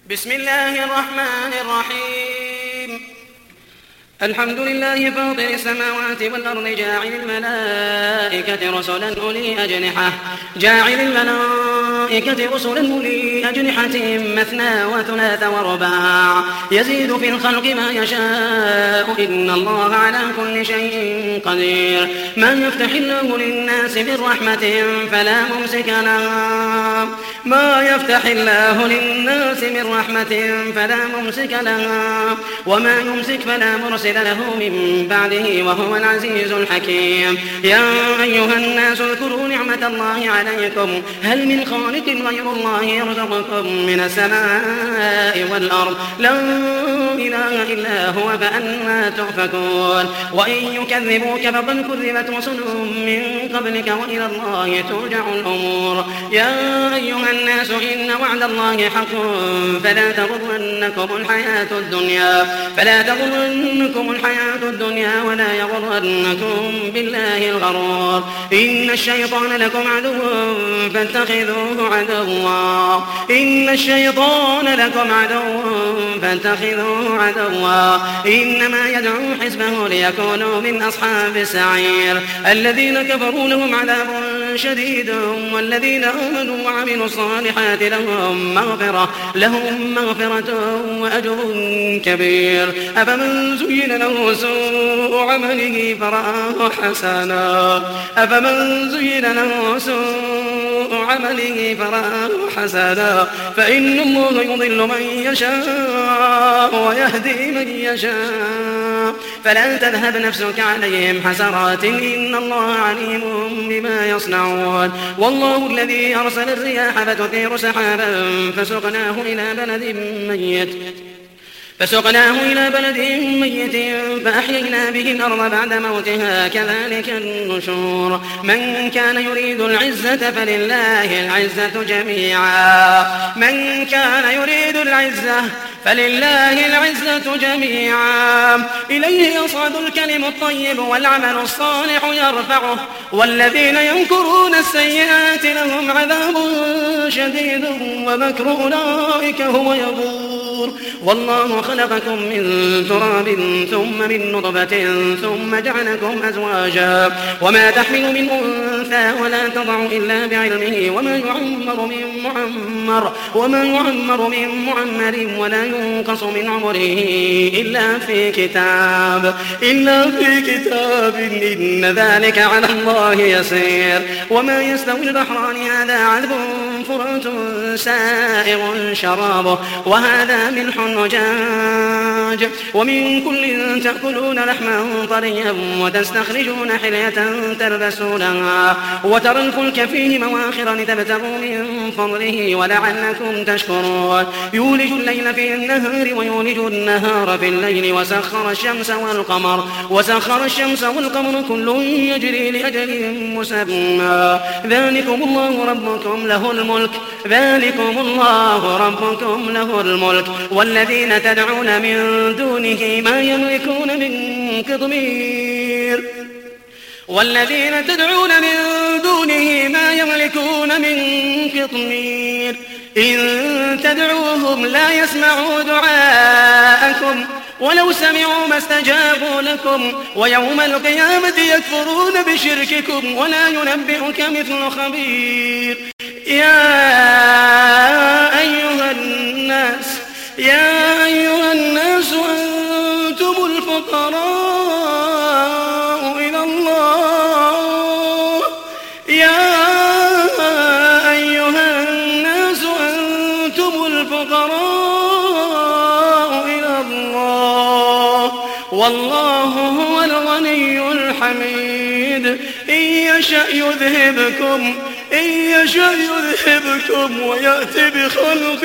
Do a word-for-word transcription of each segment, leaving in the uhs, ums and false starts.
بسم الله الرحمن الرحيم. الحمد لله فاطر السماوات والأرض جاعل الملائكة رسلا أولي أجنحة جاعل الملائكة رسلا أولي أجنحة مثنى وثلاث ورباع يزيد في الخلق ما يشاء إن الله على كل شيء قدير. من يفتح الله للناس من رحمة فلا ممسك لها ما يفتح الله للناس من رحمة فلا ممسك لها وما يمسك فلا مرسل له من بعده وهو العزيز الحكيم. يا أيها الناس اذكروا نعمة الله عليكم هل من خالق غير الله يرزقكم من السماء والأرض لا إله إلا هو فأنى تؤفكون. وإن يكذبوك فقد كذبت رسل من قبلك وإلى الله ترجع الأمور. يا أيها الناس إن وعد الله حق فلا تغرنكم الحياة الدنيا فلا تغرنكم الحياة الدنيا ولا يغرنكم بالله الغرور. إن الشيطان لكم عدو فاتخذوه عدوا إن الشيطان لكم عدو فاتخذوه عدوا إنما يدعو حزبه ليكونوا من أصحاب السعير. الذين كفروا لهم عذاب شديد والذين آمنوا وعملوا الصالحات لهم مغفرة لهم مغفرة وأجر كبير. أفمن زين له سوء عمله فرآه حسنا أفمن زين له سوء عمله فرآه حسنا فإن الله يضل من يشاء ويهدي من يشاء فلا تذهب نفسك عليهم حسرات إن الله عليم بما يصنعون. والله الذي أرسل الرياح فتثير سحابا فسقناه إلى بلد ميت فسقناه إلى بلد ميت فأحيينا به الأرض بعد موتها كذلك النشور. من كان يريد العزة فلله العزة جميعا من كان يريد العزة فلله العزة جميعا إليه يصعد الكلم الطيب والعمل الصالح يرفعه والذين يمكرون السيئات لهم عذاب شديد ومكر أولئك هو يبور. والله خلقكم من تراب ثم من نطفة ثم جعلكم أزواجا وما تحمل من أنثى ولا تضع إلا بعلمه وما يعمر من معمر وما يعمر من معمر ولا ينقص من عمره إلا في كتاب إلا في كتاب إن ذلك على الله يسير. وما يستوي البحران هذا عذب فرات سائغ شرابه وهذا ملح أجاج ومن كل تأكلون لحما طريا وتستخرجون حلية تلبسونها وترى الفلك فيه مواخر لتبتغوا من فضله ولعلكم تشكرون. يولج الليل في النهار ويولج النهار في الليل وسخر الشمس والقمر وسخر الشمس والقمر كل يجري لأجل مسمى. ذلكم الله ربكم له الملك ذلكم الله ربكم له الملك والذين تدعون من دونه ما يملكون من قطمير والذين تدعون من دونه ما يملكون من قطمير إن تدعوهم لا يسمعوا دعاءكم ولو سمعوا ما استجابوا لكم ويوم القيامة يكفرون بشرككم ولا ينبئك مثل خبير. يا أيها الناس يا أيها الناس أنتم الفقراء إلى الله يا أيها الناس أنتم الفقراء إلى الله والله هو الغني الحميد. إن يشأ يذهبكم إن يشأ يذهبكم ويأتي بخلق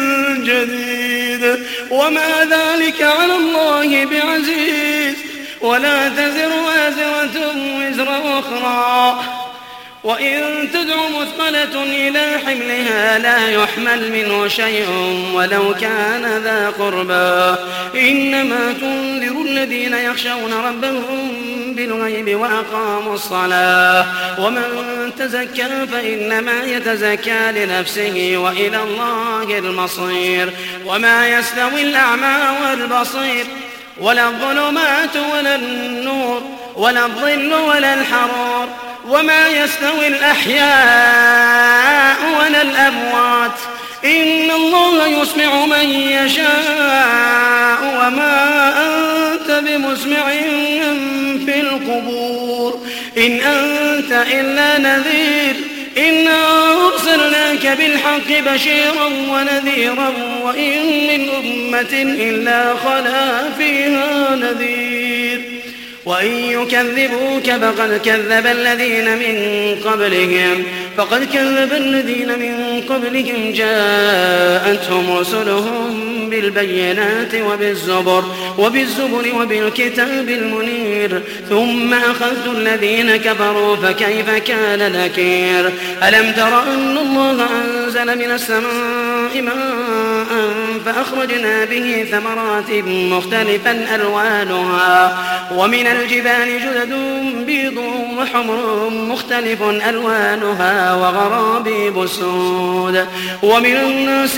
جديد وما ذلك على الله بعزيز. ولا تزر وازرة وزر أخرى وإن تدع مثقلة إلى حملها لا يحمل منه شيء ولو كان ذا قربى إنما تنذر الذين يخشون ربهم بالغيب وأقاموا الصلاة ومن تزكى فإنما يتزكى لنفسه وإلى الله المصير وما يستوي الأعمى والبصير ولا الظلمات ولا النور ولا الظل ولا الحرور وما يستوي الأحياء ولا الأموات إن الله يسمع من يشاء وما أنت بمسمع في القبور إن أنت إلا نذير إنا أرسلناك بالحق بشيرا ونذيرا وإن من أمة إلا خلا فيها نذير وإن يكذبوك فقد كذب الذين من قبلهم فقد كذب الذين من قبلهم جاءتهم رسلهم بالبينات وبالزبر وبالزبر وبالكتاب المنير ثم أخذت الذين كفروا فكيف كان نكير ألم تر أن الله أنزل من السماء ماء فأخرجنا به ثمرات مختلفا ألوانها ومن الجبال جدد بيض وحمر مختلف ألوانها وغرابيب سود ومن الناس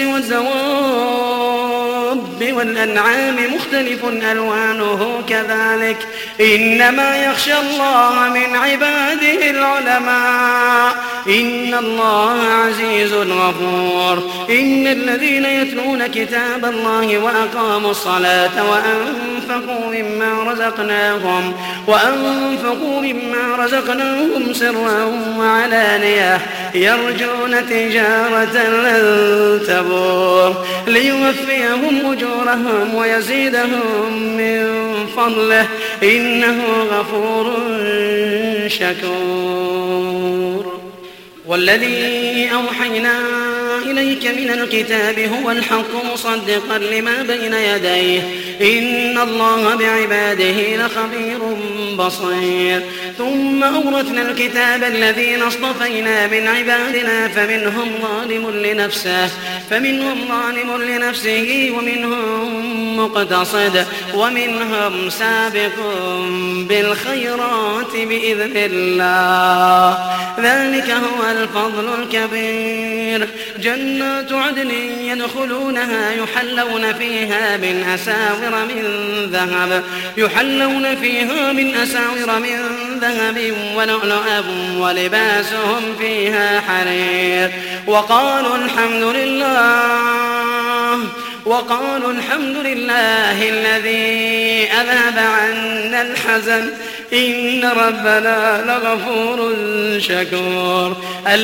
والدواب والأنعام مختلف ألوانه كذلك إنما يخشى الله من عباده العلماء إن الله عزيز غفور إن الذين يتلون كتاب الله وأقاموا الصلاة وأنفقوا مما رزقناهم وأنفقوا مما رزقناهم سرا وعلانية يرجون تجارة لن تبور ليوفيهم أجورهم ويزيدهم من فضله إنه غفور شكور والذي أوحينا إليك من الكتاب هو الحق مصدقا لما بين يديه إن الله بعباده لخبير بصير ثم أورثنا الكتاب الذين اصطفينا من عبادنا فمنهم ظالم لنفسه فمنهم ظالم لنفسه ومنهم مقتصد ومنهم سابق بالخيرات بإذن الله ذلك هو الفضل الكبير جنات عدن يدخلونها يحلون فيها من أساور من ذهب يحلون فيها من أساور من ذهب ولؤلؤا ولباسهم فيها حرير وقالوا الحمد لله وقالوا الحمد لله الذي أذهب عنا الحزن إن ربنا لغفور شكور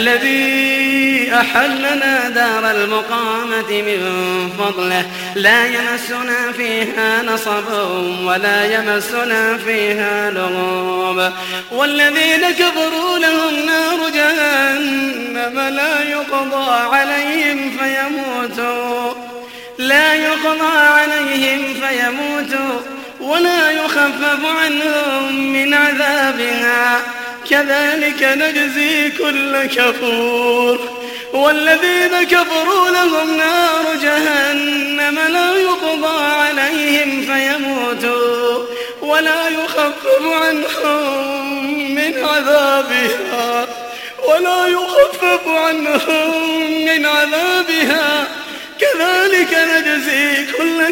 الذي أحلنا دار المقامة من فضله لا يمسنا فيها نصب ولا يمسنا فيها لغوب والذين كفروا لهم نار جهنم لا يقضى عليهم فيموتوا لا يقضى عليهم فيموتوا ولا يخفف عنهم من عذابها كذلك نجزي كل كفور والذين كفروا لهم نار جهنم لا يقضى عليهم فيموتوا ولا يخفف عنهم من عذابها ولا يخفف عنهم من عذابها كذلك نجزي كل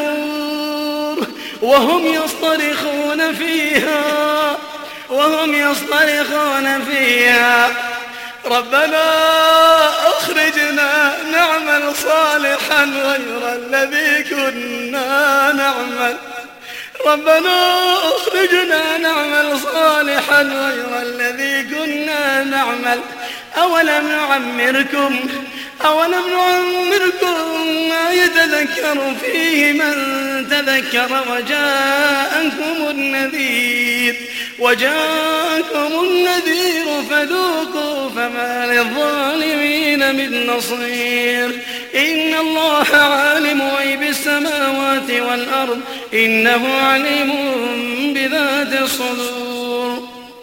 كفور وهم يصطرخون فيها وهم يصطرخون فيها ربنا أخرجنا نعمل صالحا غير الذي كنا نعمل ربنا أخرجنا نعمل صالحا غير الذي كنا نعمل أولم نعمركم أولم نعمركم ما يتذكر فيه من تذكر وجاءكم النذير وجاءكم النذير فذوقوا فما للظالمين من نصير إن الله عالم غيب السماوات والأرض إنه عليم بذات الصدور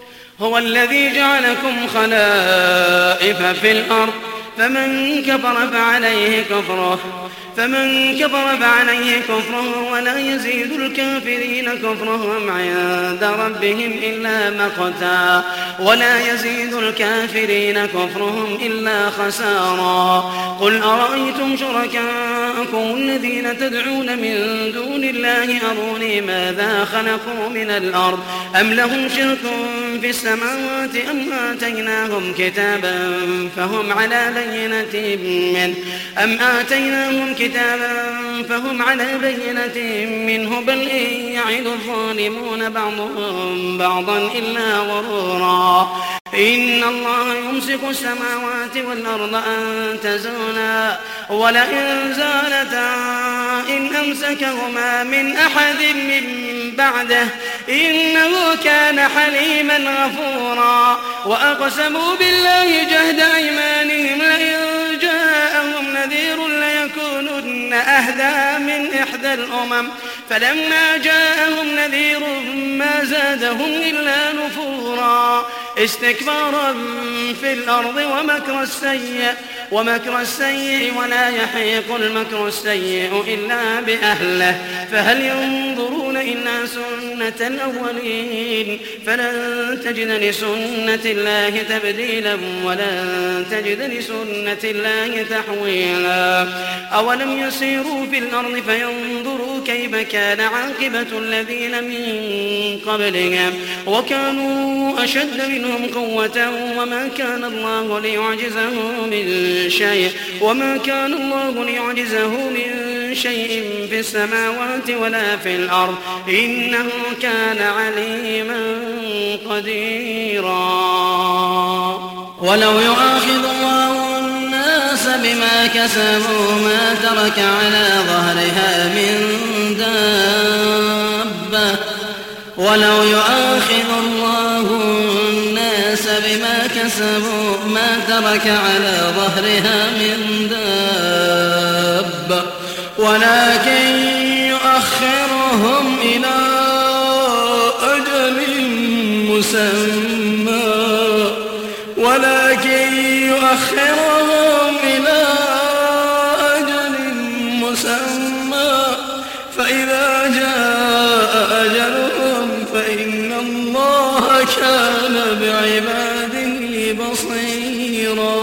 هو الذي جعلكم خلائف في الأرض فمن كفر فعليه كفره فمن كفر فعليه كفره ولا يزيد الكافرين كفرهم عند ربهم إلا مقتا ولا يزيد الكافرين كفرهم إلا خسارا. قل أرأيتم شركاءكم الذين تدعون من دون الله أروني ماذا خلقوا من الأرض أم لهم شرك في السماوات أم آتيناهم كتابا فهم على بينة منه أم آتيناهم كتابا فهم على بينة منه بل إن يعد الظالمون بعضهم بعضا إلا غرورا. إن الله يمسك السماوات والأرض أن تزولا ولئن زالتا إن أمسكهما من أحد من بعده إنه كان حليما غفورا. وأقسموا بالله جهد أيمانهم لئن جاءهم نذير ليكونن أهدى من إحدى الأمم فلما جاءهم نذير ما زادهم إلا نفورا استكبارا في الأرض ومكر السيء ومكر السيء ولا يحيق المكر السيء إلا بأهله فهل ينظرون إلا سنة الأولين فلن تجد لسنة الله تبديلا ولن تجد لسنة الله تحويلا. أولم يسيروا في الأرض فينظروا كيف كان عاقبة الذين من قبلهم وكانوا أشد منهم قوة وما كان الله ليعجزه من شيء وما كان الله ليعجزه من شيء في السماوات ولا في الأرض إنه كان عليما قديرا. ولو يؤاخذ الله الناس بما كسبوا ما ترك على ظهرها من دابة ولو يؤاخذ الله الناس بما كسبوا ما ترك على ظهرها من دابة ولكن يؤخرهم إلى أجل مسمى ولكن يؤخرهم إلى أجل مسمى فإذا جاء أجلهم فإن الله كان بعباده بصيرا.